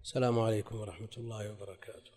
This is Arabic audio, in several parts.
السلام عليكم ورحمة الله وبركاته.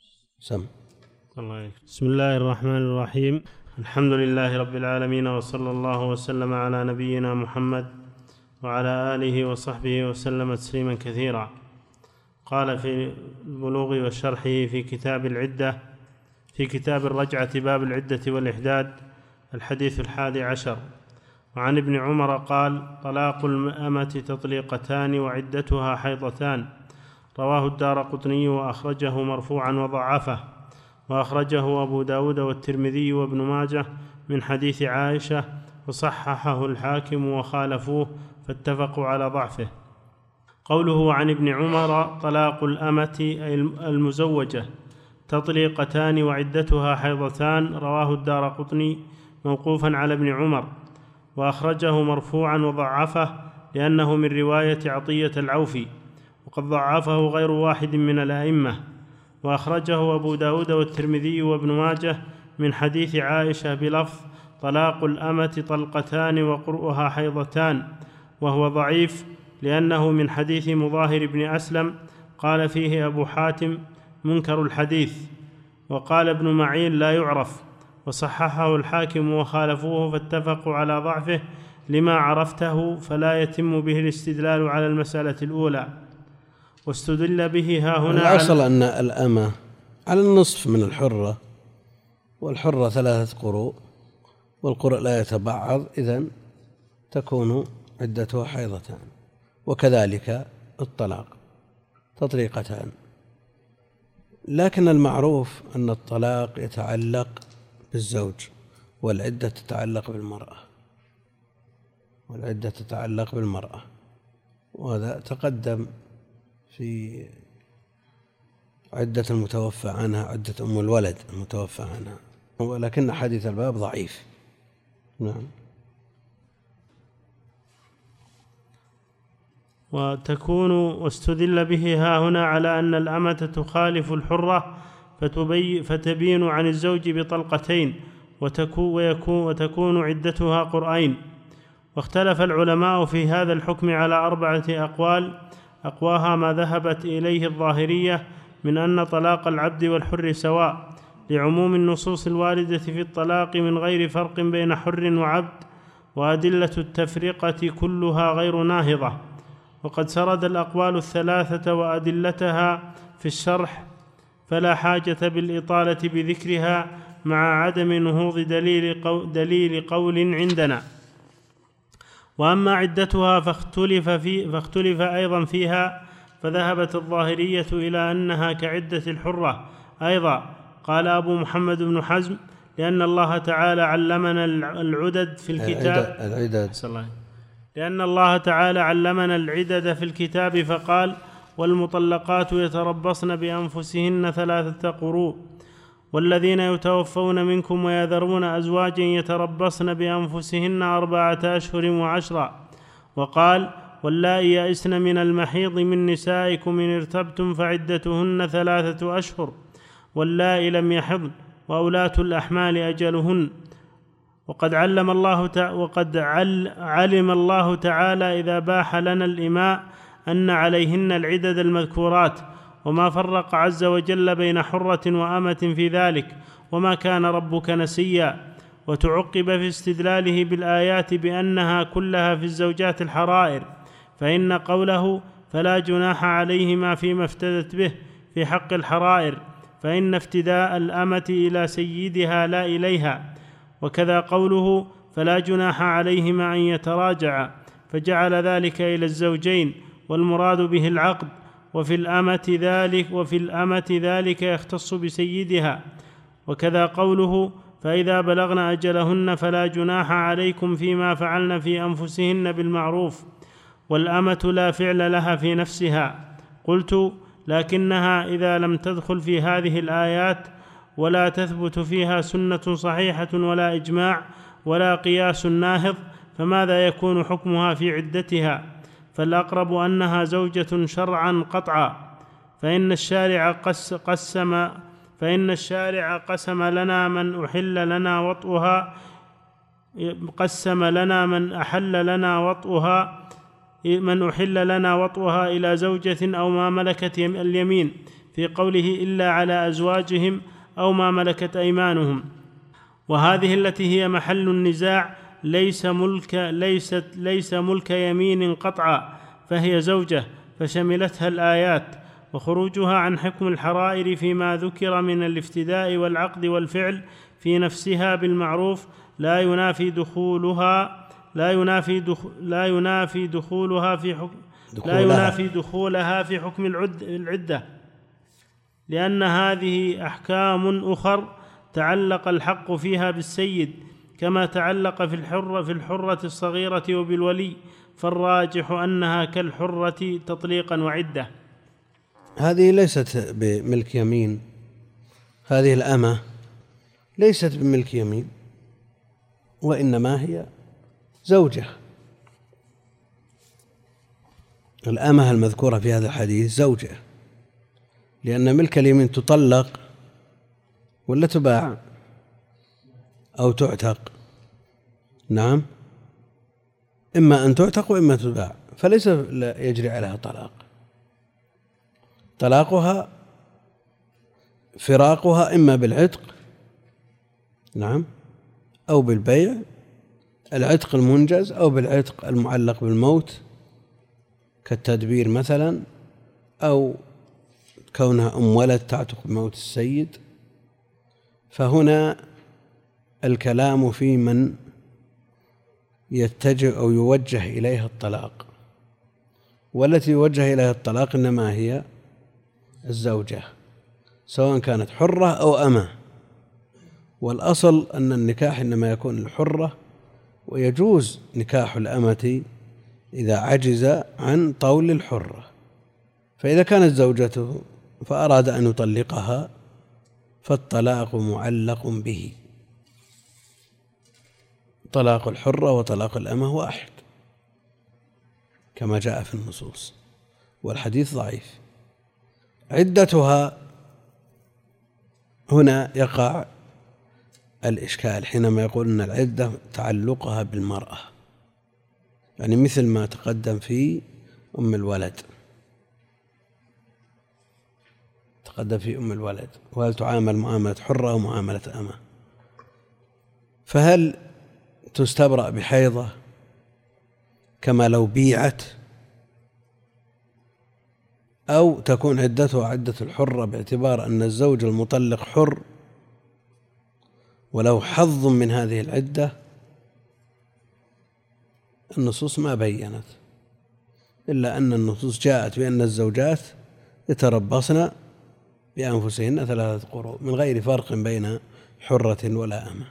بسم الله الرحمن الرحيم. الحمد لله رب العالمين، وصلى الله وسلم على نبينا محمد وعلى آله وصحبه وسلم تسليما كثيرا. قال في البلوغ وشرحه في كتاب العدة، في كتاب الرجعة، باب العدة والإحداد، الحديث 11. وعن ابن عمر قال: طلاق الأمة تطليقتان وعدتها حيضتان. رواه الدارقطني وأخرجه مرفوعا وضعفه، وأخرجه أبو داود والترمذي وابن ماجه من حديث عائشة، وصححه الحاكم وخالفوه فاتفقوا على ضعفه. قوله عن ابن عمر: طلاق الأمة أي المزوجة تطليقتان وعدتها حيضتان، رواه الدارقطني موقوفا على ابن عمر، وأخرجه مرفوعا وضعفه لأنه من رواية عطية العوفي، وقد ضعفه غير واحد من الأئمة. وأخرجه أبو داود والترمذي وابن ماجه من حديث عائشة بلفظ: طلاق الأمة طلقتان وقرؤها حيضتان، وهو ضعيف لأنه من حديث مظاهر بن أسلم، قال فيه أبو حاتم: منكر الحديث. وقال ابن معين: لا يعرف. وصححه الحاكم وخالفوه فاتفقوا على ضعفه لما عرفته، فلا يتم به الاستدلال على المسألة الأولى. واستدل به ها هنا الأصل أن الأمة على النصف من الحرة، والحرة 3 قروء، والقرء لا يتبعض، إذن تكون عدتها حيضتان. وكذلك الطلاق تطليقتان. لكن المعروف أن الطلاق يتعلق بالزوج، والعدة تتعلق بالمرأة، وهذا تقدم في عدة المتوفى عنها، عدة أم الولد المتوفى عنها، ولكن حديث الباب ضعيف. نعم. واستدل به ها هنا على أن الأمة تخالف الحرة فتبين عن الزوج بطلقتين، وتكون عدتها قرئين. واختلف العلماء في هذا الحكم على 4 أقوال، أقواها ما ذهبت إليه الظاهرية من أن طلاق العبد والحر سواء، لعموم النصوص الواردة في الطلاق من غير فرق بين حر وعبد، وأدلة التفرقة كلها غير ناهضة. وقد سرد الأقوال 3 وأدلتها في الشرح، فلا حاجة بالإطالة بذكرها مع عدم نهوض دليل قول عندنا. وأما عدتها فاختلف أيضا فيها، فذهبت الظاهرية إلى أنها كعدة الحرة أيضا. قال أبو محمد بن حزم: لأن الله تعالى علمنا العدد في الكتاب، لأن الله تعالى علمنا العدد في الكتاب فقال: والمطلقات يتربصن بأنفسهن 3 قروء، والذين يتوفون منكم ويذرون أزواجا يتربصن بأنفسهن 4 أشهر و10. وقال: واللائي يئسن من المحيض من نسائكم إن ارتبتم فعدتهن 3 أشهر، واللائي لم يحضن، وأولاة الأحمال أجلهن. وقد علم الله تعالى إذا باح لنا الإماء أن عليهن العدد المذكورات، وما فرق عز وجل بين حرة وأمة في ذلك، وما كان ربك نسيا. وتعقب في استدلاله بالآيات بأنها كلها في الزوجات الحرائر، فإن قوله: فلا جناح عليهما فيما افتدت به في حق الحرائر، فإن افتداء الأمة إلى سيدها لا إليها. وكذا قوله: فلا جناح عليهما أن يتراجعا، فجعل ذلك إلى الزوجين، والمراد به العقد. وفي الأمة ذلك يختص بسيدها. وكذا قوله: فإذا بلغن أجلهن فلا جناح عليكم فيما فعلن في أنفسهن بالمعروف. والأمة لا فعل لها في نفسها. قلت: لكنها إذا لم تدخل في هذه الآيات ولا تثبت فيها سنة صحيحة ولا إجماع ولا قياس ناهض، فماذا يكون حكمها في عدتها؟ فالأقرب أنها زوجة شرعا قطعا، فإن الشارع قسم لنا من أحل لنا وطئها من أحل لنا وطئها إلى زوجة أو ما ملكت اليمين، في قوله إلا على أزواجهم أو ما ملكت أيمانهم. وهذه التي هي محل النزاع ليس ملك يمين قطعا، فهي زوجة، فشملتها الآيات. وخروجها عن حكم الحرائر فيما ذكر من الافتداء والعقد والفعل في نفسها بالمعروف لا ينافي دخولها في حكم العدة، لأن هذه أحكام أخر تعلق الحق فيها بالسيد، كما تعلق في الحرة الصغيرة وبالولي، فالراجح أنها كالحرة تطليقا وعدة. هذه ليست بملك يمين، هذه الأمة ليست بملك يمين، وإنما هي زوجة. الأمة المذكورة في هذا الحديث زوجة، لأن ملك اليمين تطلق ولا تباع أو تعتق. نعم، إما أن تعتق وإما تباع، فليس يجري عليها طلاق. طلاقها فراقها إما بالعتق، نعم، أو بالبيع، العتق المنجز، أو بالعتق المعلق بالموت كالتدبير مثلا، أو كونها أم ولد تعتق بموت السيد. فهنا الكلام في من يتجه أو يوجه إليها الطلاق، والتي يوجه إليها الطلاق إنما هي الزوجة، سواء كانت حرة أو أمة. والأصل أن النكاح إنما يكون الحرة، ويجوز نكاح الأمة إذا عجز عن طول الحرة. فإذا كانت زوجته فأراد أن يطلقها فالطلاق معلق به. طلاق الحرة وطلاق الأمة واحد كما جاء في النصوص، والحديث ضعيف. عدتها هنا يقع الإشكال حينما يقول أن العدة تعلقها بالمرأة، يعني مثل ما تقدم في أم الولد، وهل تعامل معاملة حرة أو معاملة أمة؟ فهل تستبرأ بحيضة كما لو بيعت، أو تكون عدتها عدة الحرة باعتبار أن الزوج المطلق حر وله حظ من هذه العدة؟ النصوص ما بيّنت، إلا أن النصوص جاءت بأن الزوجات يتربصن بأنفسهن 3 قروء من غير فرق بين حرة ولا أمة،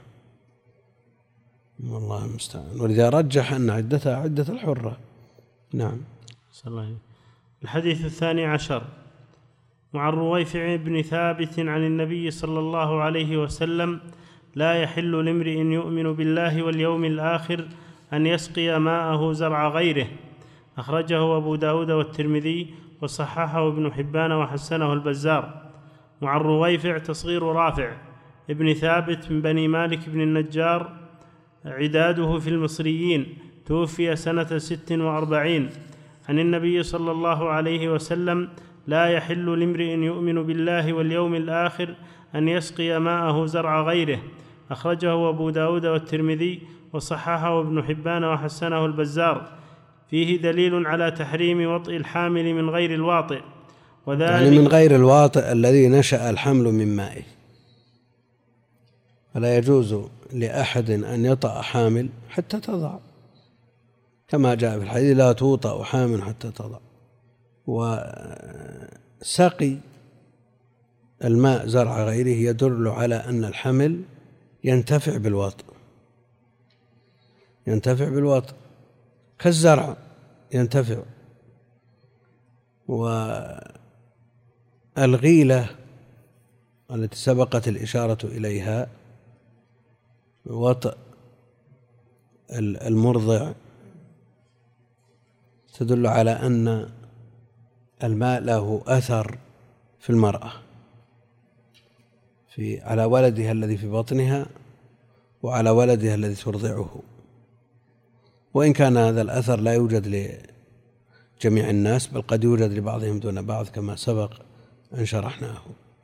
والله المستعان. ولذا رجح أن عدتها عدة الحرة. نعم. الحديث 12 وعن رويفع بن ثابت عن النبي صلى الله عليه وسلم: لا يحل لامرئ يؤمن بالله واليوم الآخر أن يسقي ماءه زرع غيره. أخرجه أبو داود والترمذي وصححه ابن حبان وحسنه البزار. وعن رويفع تصغير رافع ابن ثابت من بني مالك بن النجار، عداده في المصريين، توفي سنة 46، عن النبي صلى الله عليه وسلم: لا يحل لامرئ يؤمن بالله واليوم الآخر أن يسقي ماءه زرع غيره. أخرجه أبو داود والترمذي وصححه ابن حبان وحسنه البزار. فيه دليل على تحريم وطئ الحامل من غير الواطئ، وذلك يعني من غير الواطئ الذي نشأ الحمل من مائه. فلا يجوز لأحد أن يطأ حامل حتى تضع، كما جاء في الحديث: لا توطأ حامل حتى تضع. وسقي الماء زرع غيره يدل على أن الحمل ينتفع بالوطء كالزرع ينتفع. والغيلة التي سبقت الإشارة إليها وطئ المرضع تدل على أن الماء له أثر في المرأة على ولدها الذي في بطنها وعلى ولدها الذي ترضعه، وإن كان هذا الأثر لا يوجد جميع الناس، بل قد يوجد لبعضهم دون بعض كما سبق أن شرحناه.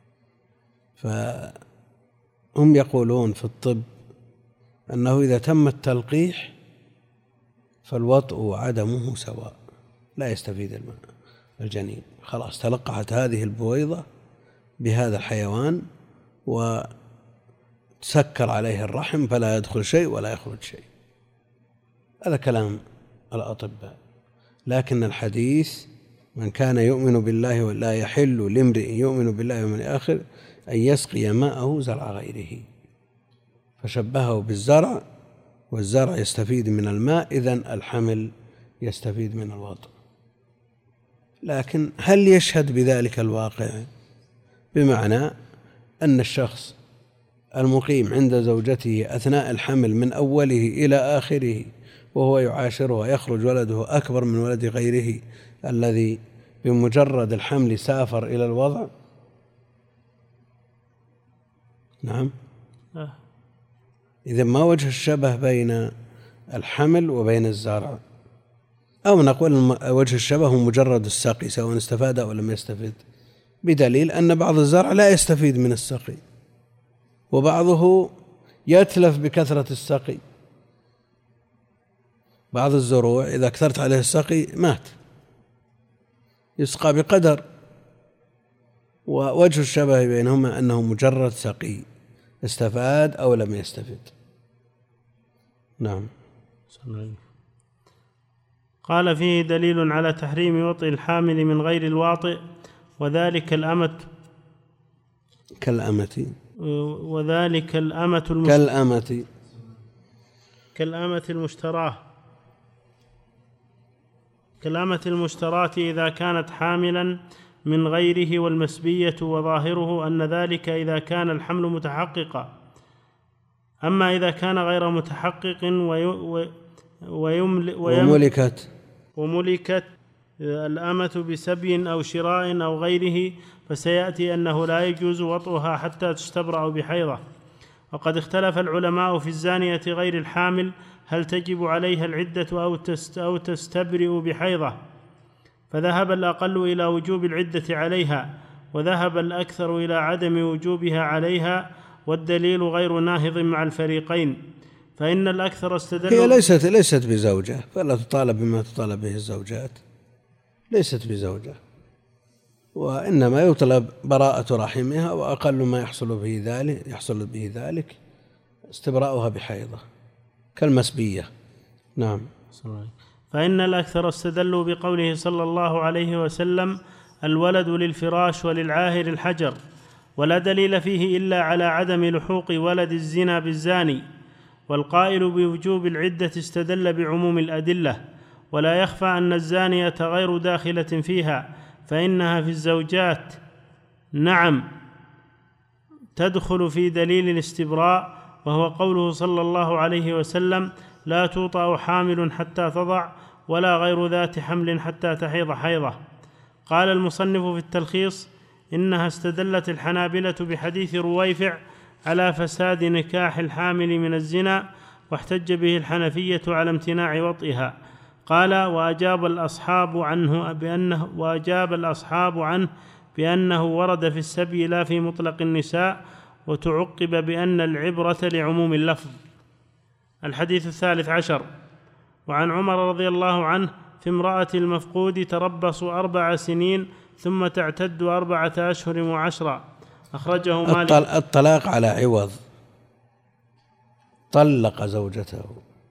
فهم يقولون في الطب أنه إذا تم التلقيح فالوطء وعدمه سواء، لا يستفيد الجنين. خلاص تلقحت هذه البويضة بهذا الحيوان وتسكر عليه الرحم فلا يدخل شيء ولا يخرج شيء. هذا كلام الأطباء. لكن الحديث من كان يؤمن بالله ولا يحل لامرئ يؤمن بالله واليوم الآخر أن يسقي ماءه زرع غيره، فشبهه بالزرع، والزرع يستفيد من الماء، إذن الحمل يستفيد من الوطء. لكن هل يشهد بذلك الواقع؟ بمعنى أن الشخص المقيم عند زوجته أثناء الحمل من أوله إلى آخره وهو يعاشرها يخرج ولده أكبر من ولد غيره الذي بمجرد الحمل سافر إلى الوضع. نعم. إذن ما وجه الشبه بين الحمل وبين الزرع؟ أو نقول وجه الشبه هو مجرد السقي سواء استفاد أو لم يستفد، بدليل أن بعض الزرع لا يستفيد من السقي وبعضه يتلف بكثرة السقي. بعض الزروع إذا أكثرت عليه السقي مات، يسقى بقدر. ووجه الشبه بينهما أنه مجرد سقي، استفاد أو لم يستفد. نعم. قال فيه دليل على تحريم وطئ الحامل من غير الواطئ، وذلك كالأمة المشتراة إذا كانت حاملا من غيره، والمسبية، وظاهره أن ذلك إذا كان الحمل متحققا. أما إذا كان غير متحقق وملكت الأمة بسبي أو شراء أو غيره، فسيأتي أنه لا يجوز وطئها حتى تستبرأ بحيضة. وقد اختلف العلماء في الزانية غير الحامل هل تجب عليها العدة أو تستبرئ بحيضة، فذهب الأقل إلى وجوب العدة عليها، وذهب الأكثر إلى عدم وجوبها عليها، والدليل غير ناهض مع الفريقين. فإن الأكثر استدلوا، هي ليست بزوجة، فلا تطالب بما تطالب به الزوجات، ليست بزوجة، وإنما يطلب براءة رحمها، وأقل ما يحصل به ذلك استبراؤها بحيضة كالمسبية. نعم. فإن الأكثر استدلوا بقوله صلى الله عليه وسلم: الولد للفراش وللعاهر الحجر، ولا دليل فيه إلا على عدم لحوق ولد الزنا بالزاني. والقائل بوجوب العدة استدل بعموم الأدلة. ولا يخفى أن الزانية غير داخلة فيها، فإنها في الزوجات نعم تدخل في دليل الاستبراء، وهو قوله صلى الله عليه وسلم: لا توطأ حامل حتى تضع، ولا غير ذات حمل حتى تحيض حيضة. قال المصنف في التلخيص: إنها استدلت الحنابلة بحديث رويفع على فساد نكاح الحامل من الزنا، واحتج به الحنفية على امتناع وطئها. قال: وأجاب الأصحاب عنه بأنه ورد في السبي لا في مطلق النساء، وتعقب بأن العبرة لعموم اللفظ. الحديث 13. وعن عمر رضي الله عنه في امرأة المفقود تربص 4 سنين ثم تعتد 4 أشهر و10. أخرجه مالك. الطلاق على عوض، طلق زوجته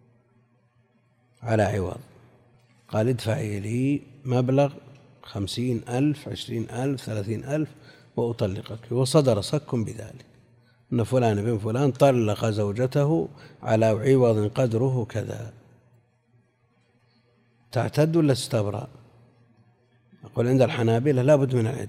على عوض، قال: ادفعي لي مبلغ 50,000 20,000 30,000 وأطلقك. وصدر صك بذلك أن فلان بن فلان طلق زوجته على عوض قدره كذا. تعتد ولا تستبرأ؟ أقول عند الحنابلة لا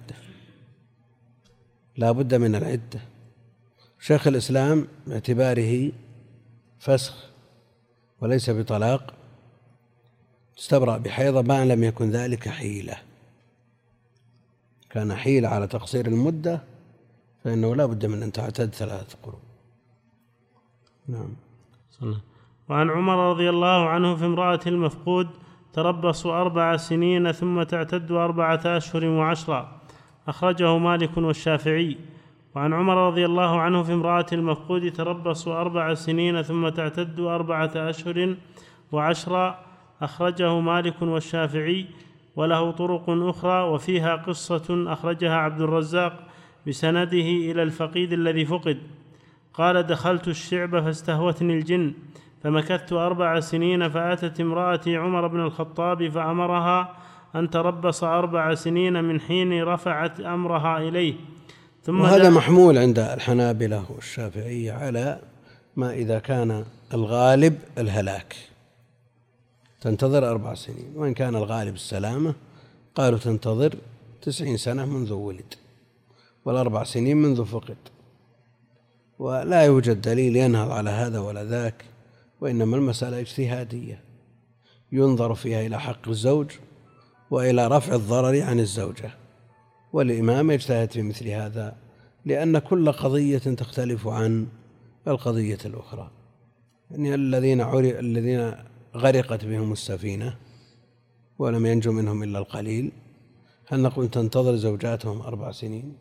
بد من العدة. شيخ الإسلام باعتباره فسخ وليس بطلاق تستبرأ بحيضة ما لم يكن ذلك حيلة. كان حيلة على تقصير المدة فإنه لا بد من أن تعتد 3 قروء. نعم. وعن عمر رضي الله عنه في امرأة المفقود تربص 4 سنين ثم تعتد 4 أشهر و10. أخرجه مالك والشافعي. وعن عمر رضي الله عنه في امرأة المفقود تربص 4 سنين ثم تعتد 4 أشهر و10. أخرجه مالك والشافعي وله طرق أخرى وفيها قصة أخرجها عبد الرزاق بسنده إلى الفقيد الذي فقد قال: دخلت الشعب فاستهوتني الجن فمكثت 4 سنين، فأتت امرأتي عمر بن الخطاب فأمرها أن تربص 4 سنين من حين رفعت أمرها إليه. ثم وهذا محمول عند الحنابلة والشافعية على ما إذا كان الغالب الهلاك تنتظر 4 سنين، وإن كان الغالب السلامة قالوا تنتظر 90 سنة منذ ولد، وال4 سنين منذ فقد. ولا يوجد دليل ينهض على هذا ولا ذاك، وإنما المسألة اجتهادية ينظر فيها إلى حق الزوج وإلى رفع الضرر عن الزوجة، والإمام يجتهد في مثل هذا، لأن كل قضية تختلف عن القضية الأخرى. يعني الذين غرقت بهم السفينة ولم ينجو منهم إلا القليل، هل نقول تنتظر زوجاتهم 4 سنين؟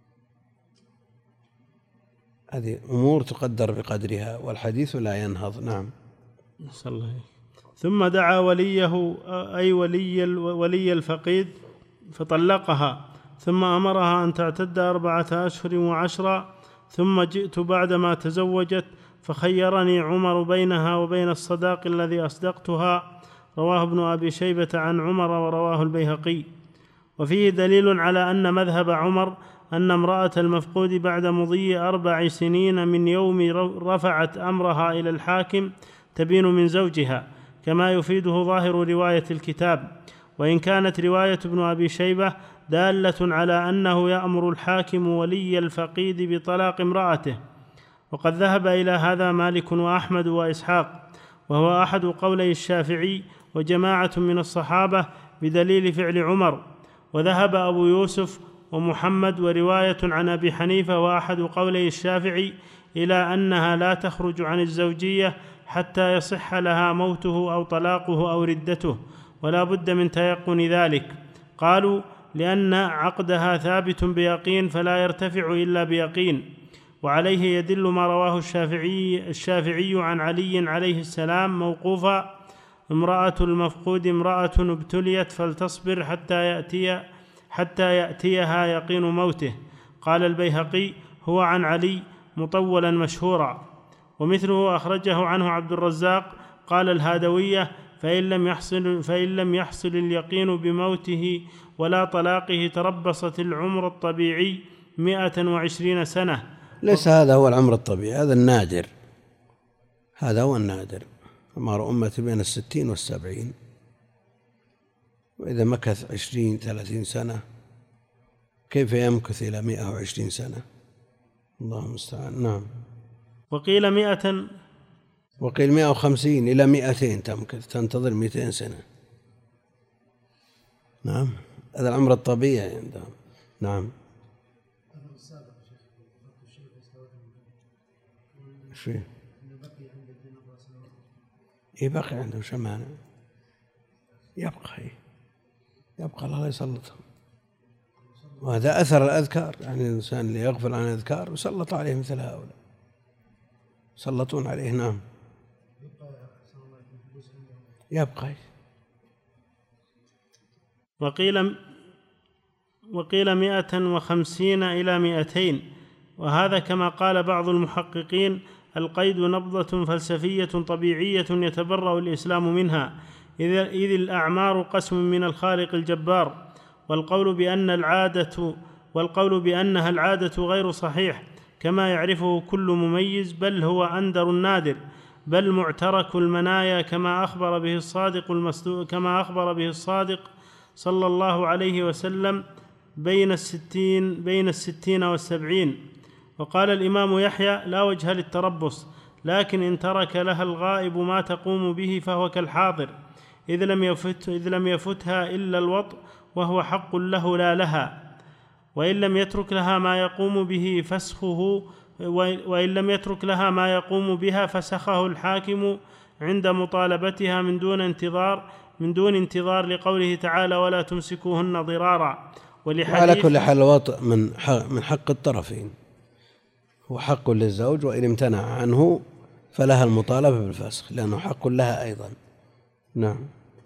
هذه أمور تقدر بقدرها، والحديث لا ينهض. نعم. صلى الله عليه. ثم دعا وليه أي ولي الفقيد فطلقها، ثم أمرها أن تعتد 4 أشهر و10. ثم جئت بعدما تزوجت فخيرني عمر بينها وبين الصداق الذي أصدقتها. رواه ابن أبي شيبة عن عمر ورواه البيهقي. وفيه دليل على أن مذهب عمر أن امرأة المفقود بعد مضي 4 سنين من يوم رفعت أمرها إلى الحاكم تبين من زوجها، كما يفيده ظاهر رواية الكتاب، وإن كانت رواية ابن أبي شيبة دالة على أنه يأمر الحاكم ولي الفقيد بطلاق امرأته. وقد ذهب إلى هذا مالك وأحمد وإسحاق، وهو أحد قولي الشافعي وجماعة من الصحابة بدليل فعل عمر. وذهب أبو يوسف ومحمد ورواية عن أبي حنيفة وأحد قولي الشافعي إلى أنها لا تخرج عن الزوجية حتى يصح لها موته أو طلاقه أو ردته، ولا بد من تيقن ذلك. قالوا: لأن عقدها ثابت بيقين فلا يرتفع إلا بيقين. وعليه يدل ما رواه الشافعي عن علي عليه السلام موقوفا: امرأة المفقود امرأة ابتليت فلتصبر حتى يأتيها يقين موته. قال البيهقي: هو عن علي مطولا مشهورا. ومثله أخرجه عنه عبد الرزاق. قال الهادوية: فإن لم يحصل اليقين بموته ولا طلاقه تربصت العمر الطبيعي 120 سنة. ليس هذا هو العمر الطبيعي، هذا النادر، هذا هو النادر. أمر أمتي بين 60 و70، وإذا مكث 20-30 سنة كيف يمكث إلى 120 سنة؟ الله المستعان. نعم. وقيل 150 إلى 200 تمكث، تنتظر 200 سنة. نعم، هذا العمر الطبيعي عندهم. نعم. شيء يبقى عنده شمانة، يبقى الله يسلطهم. وهذا أثر الأذكار، يعني الإنسان اللي يغفل عن الأذكار وسلط عليه مثل هؤلاء، سلطون عليه. نعم. يبقى. وقيل 150 إلى 200، وهذا كما قال بعض المحققين القيد نبضة فلسفية طبيعية يتبرأ الإسلام منها، إذ الأعمار قسم من الخالق الجبار. والقول بأنها العادة غير صحيح، كما يعرفه كل مميز، بل هو أندر النادر، بل معترك المنايا، كما أخبر به الصادق صلى الله عليه وسلم بين 60 و70. وقال الإمام يحيى: لا وجه للتربص، لكن إن ترك لها الغائب ما تقوم به فهو كالحاضر، إذ لم يفتها إلا الوطء وهو حق له لا لها. وإن لم يترك لها ما يقوم بها فسخه الحاكم عند مطالبتها من دون انتظار من دون انتظار لقوله تعالى ولا تمسكوهن ضرارا. وعلى كل حال الوطء من حق الطرفين، هو حق للزوج، وإن امتنع عنه فلها المطالبة بالفسخ لأنه حق لها أيضا. نعم.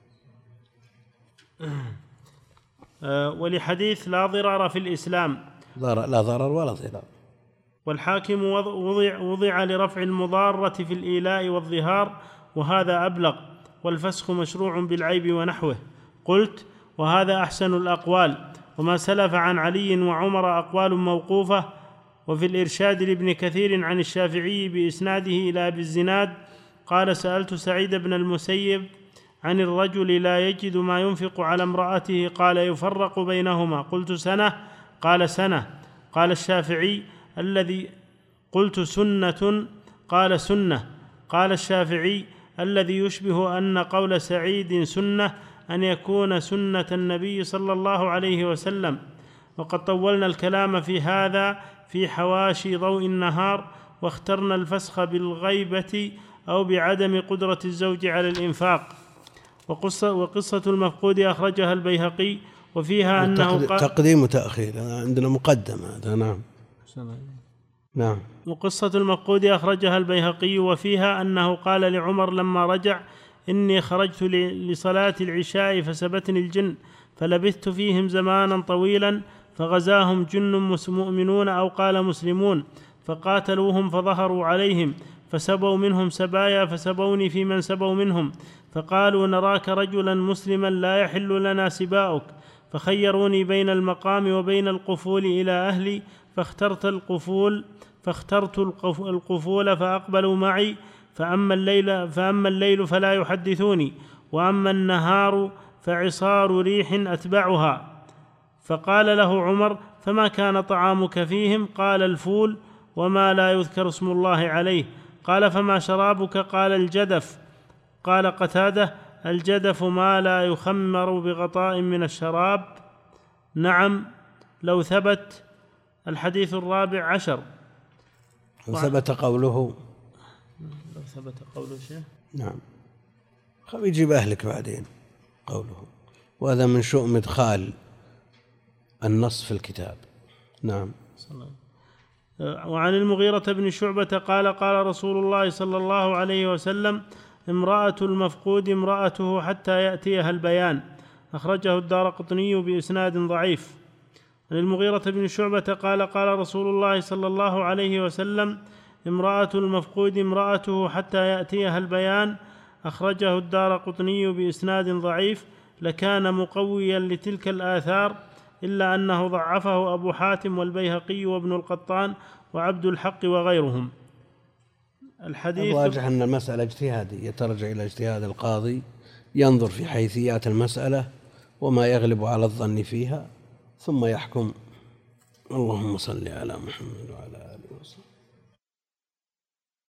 ولحديث لا ضرار في الإسلام، لا ضرر ولا ضرار. والحاكم وضع لرفع المضارة في الإيلاء والظهار، وهذا أبلغ، والفسخ مشروع بالعيب ونحوه. قلت وهذا أحسن الأقوال، وما سلف عن علي وعمر أقوال موقوفة. وفي الإرشاد لابن كثير عن الشافعي بإسناده إلى أبي الزناد قال سألت سعيد بن المسيب عن الرجل لا يجد ما ينفق على امرأته، قال يفرق بينهما. قلت سنة؟ قال سنة. قال الشافعي الذي قلت سنة؟ قال سنة. قال الشافعي الذي يشبه أن قول سعيد سنة أن يكون سنة النبي صلى الله عليه وسلم. وقد طولنا الكلام في هذا في حواشي ضوء النهار، واخترنا الفسخ بالغيبة أو بعدم قدرة الزوج على الإنفاق. وقصة المفقود أخرجها البيهقي وفيها أنه تقديم وتأخير، عندنا مقدمة هذا. نعم. نعم. وقصة المفقود أخرجها البيهقي وفيها أنه قال لعمر لما رجع إني خرجت لصلاة العشاء فسبتني الجن فلبثت فيهم زمانا طويلا، فغزاهم جن مؤمنون أو قال مسلمون فقاتلوهم فظهروا عليهم فسبوا منهم سبايا فسبوني في من سبوا منهم، فقالوا نراك رجلا مسلما لا يحل لنا سباؤك، فخيروني بين المقام وبين القفول إلى أهلي، فاخترت القفول فأقبلوا معي، فأما الليل فلا يحدثوني، وأما النهار فعصار ريح أتبعها. فقال له عمر فما كان طعامك فيهم؟ قال الفول وما لا يذكر اسم الله عليه. قال فما شرابك؟ قال الجدف. قال قتادة الجدف ما لا يخمر بغطاء من الشراب. نعم لو ثبت. الحديث 14. وثبت قوله لو ثبت قوله شيء. نعم. يجيب أهلك بعدين قوله، وهذا من شؤم إدخال النص في الكتاب. نعم. وعن المغيرة بن شعبة قال قال رسول الله صلى الله عليه وسلم امرأة المفقود امرأته حتى يأتيها البيان. أخرجه الدارقطني بإسناد ضعيف. عن المغيرة بن شعبة قال قال رسول الله صلى الله عليه وسلم امرأة المفقود امرأته حتى يأتيها البيان. أخرجه الدارقطني بإسناد ضعيف، لكان مقويا لتلك الآثار، إلا أنه ضعفه أبو حاتم والبيهقي وابن القطان وعبد الحق وغيرهم. الحديث الراجح أن المسألة اجتهادية، ترجع إلى اجتهاد القاضي، ينظر في حيثيات المسألة وما يغلب على الظن فيها ثم يحكم. اللهم صل على محمد وعلى آله وسلم.